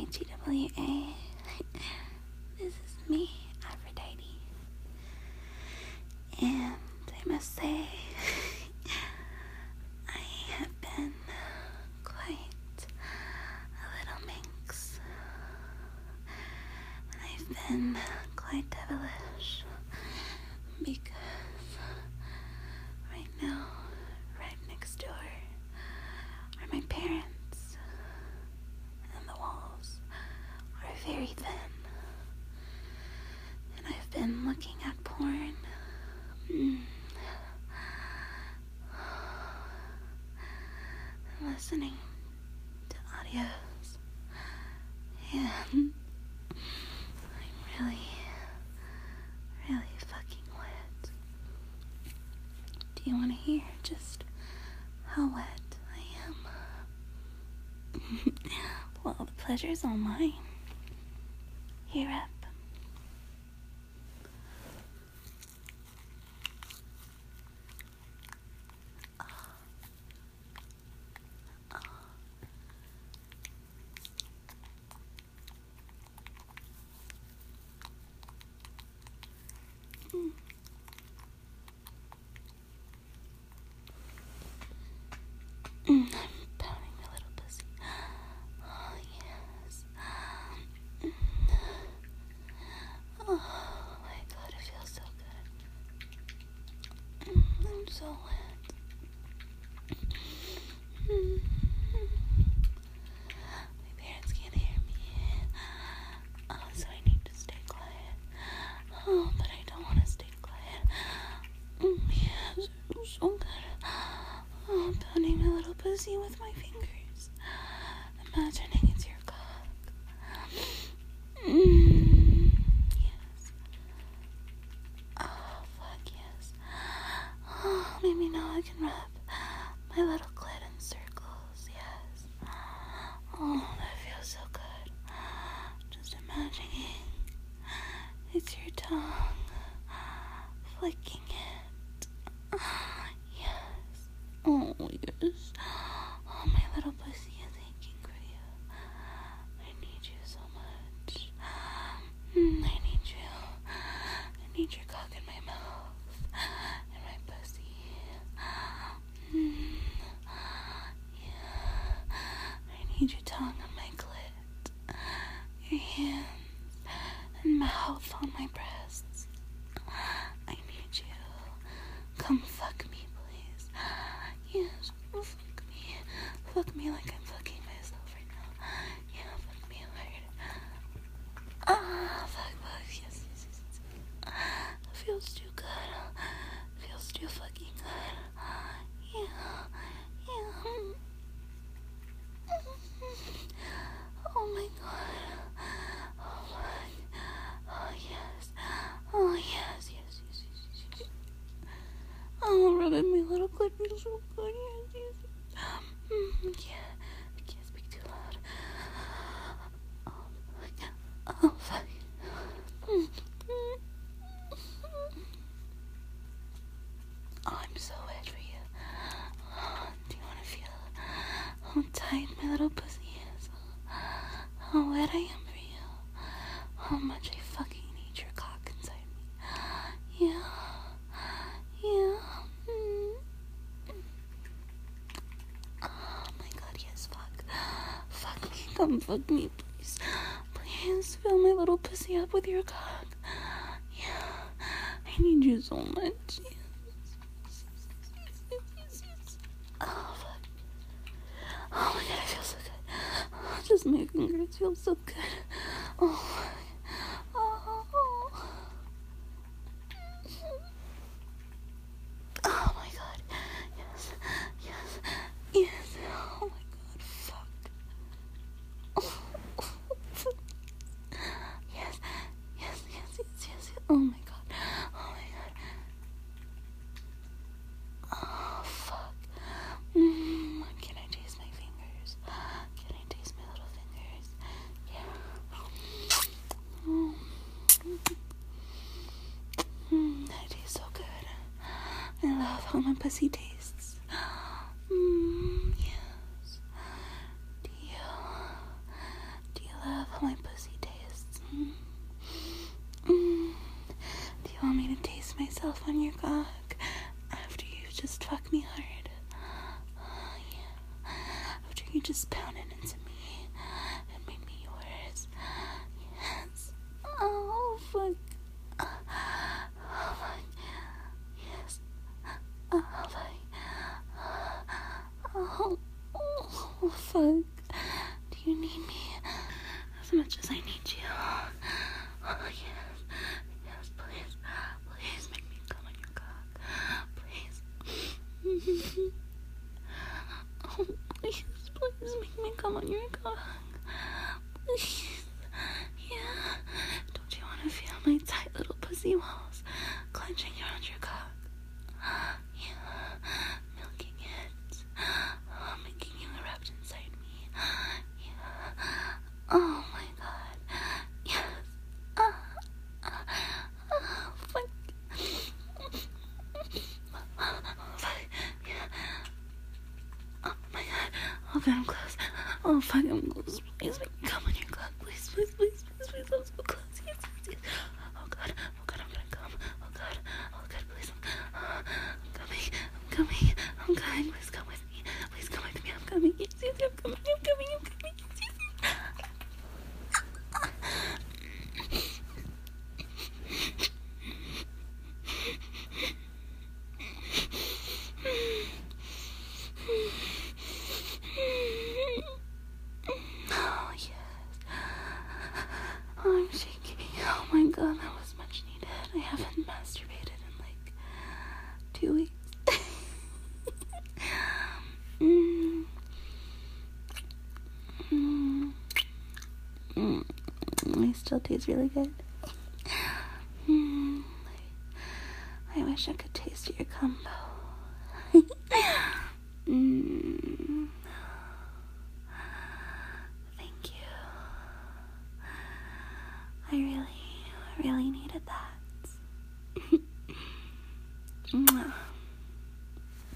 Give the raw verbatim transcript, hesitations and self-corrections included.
T W A. This is me, Aphrodite. And I must say, I have been quite a little minx. And I've been quite devilish. Because right now, right next door, are my parents. And the walls are very thin. And I've been looking at porn. Mm. Listening to audios. And I'm really, really fucking wet. Do you want to hear just how wet I am? Well, the pleasure's all mine. Here up. Mm, I'm pounding my little pussy. Oh, yes. Mm. Oh, my God, it feels so good. Mm, I'm so wet. Mm. My parents can't hear me. Oh, so I need to stay quiet. Oh, but I don't want to stay quiet. Mm, yes, it feels so good. Oh, pounding my little pussy with my fingers. Imagining it's your cock. Mm, yes. Oh, fuck yes. Oh, maybe now I can rub my little clit in circles. Yes. Oh, that feels so good. Just imagining it's your tongue flicking it. Yes. Oh, yes. Oh, my little pussy is aching for you. I need you so much. Mm, I need you. I need your cock in my mouth. And my pussy. Mm, yeah. I need your tongue on my clit. Your hands and mouth on my breasts. I need you. Come fuck me, please. Yes, fuck me. Fuck me like I'm fucking myself right now. Yeah, fuck me hard. Ah, fuck, fuck, yes, yes, yes, yes. It feels too good. It feels too fucking good. Yeah, yeah. Oh my God. Oh my. Oh yes. Oh yes, yes, yes, yes, yes, yes. Oh, rubbing my little clit feels so good. Yes, yes, yes. Mm, yeah, I can't speak too loud. Oh, oh fuck. Mm, mm. Oh, I'm so wet for you. Oh, do you want to feel how tight my little pussy is? How wet I am for you? How much I fucking need your cock inside me? Yeah. Yeah. Mm. Oh my God, yes, fuck. Fuck me, come fuck me, please. Please fill my little pussy up with your cock. Yeah. I need you so much. Yes. Yes, yes, yes. Oh, fuck. Oh my God, I feel so good. Oh, just my fingers feel so good. Oh. Oh. Oh my God. Yes. Yes. Yes. Oh my God. Fuck. Oh. Yes. Yes. Yes. Yes. Yes. Oh my God. Oh my God. Oh fuck. Mm, can I taste my fingers? Can I taste my little fingers? Yeah. Mm. Mm, that tastes so good. I love how my pussy tastes. Mm, yes. Do you, do you love as much as I need you. Oh, yes. Yes, please. Please make me come on your cock. Please. Oh, please, please make me come on your cock. Please. Yeah. Don't you want to feel my tight little pussy walls clenching around your cock? Yeah. Milking it. Oh, making you erupt inside me. Yeah. Oh my god. Yes. Uh, uh, oh, fuck. Oh, fuck. Yeah. Oh my god. Oh god, I'm close. Oh fuck, I'm close. Please make me come on your cock. Please, please, please, please, please. I'm so close. Yes, yes, yes. Oh god. Oh god, I'm gonna come. Oh god. Oh god, please. I'm, uh, I'm coming. I'm coming. I'm coming. Please come with me. Please come with me. I'm coming. Yes, yes, I'm coming. I'm coming. I'm coming. Yes, yes. Oh, yes. Oh, I'm shaking. Oh my god, that was much needed. I haven't masturbated in like two weeks. mm. Mm. Mm. It still tastes really good. Mm. I wish I could taste your combo. mm. Thank you. I really, really needed that. Mwah.